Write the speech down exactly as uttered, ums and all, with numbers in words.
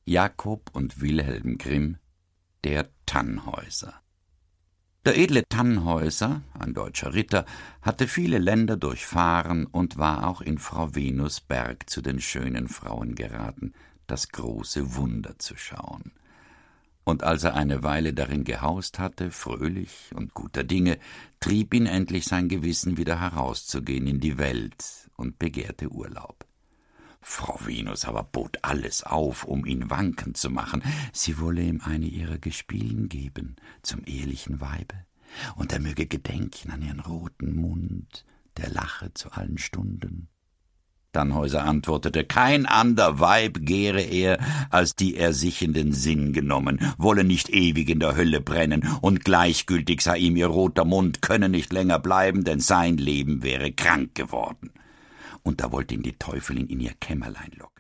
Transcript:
Jakob und Wilhelm Grimm, der Tannhäuser. Der edle Tannhäuser, ein deutscher Ritter, hatte viele Länder durchfahren und war auch in Frau Venus Berg zu den schönen Frauen geraten, das große Wunder zu schauen. Und als er eine Weile darin gehaust hatte, fröhlich und guter Dinge, trieb ihn endlich sein Gewissen, wieder herauszugehen in die Welt und begehrte Urlaub. Frau Venus aber bot alles auf, um ihn wankend zu machen. Sie wolle ihm eine ihrer Gespielen geben zum ehelichen Weibe, und er möge gedenken an ihren roten Mund, der lache zu allen Stunden. Tannhäuser antwortete, kein ander Weib gehre er, als die er sich in den Sinn genommen, wolle nicht ewig in der Hölle brennen, und gleichgültig sei ihm ihr roter Mund, könne nicht länger bleiben, denn sein Leben wäre krank geworden. Und da wollte ihn die Teufelin in ihr Kämmerlein locken.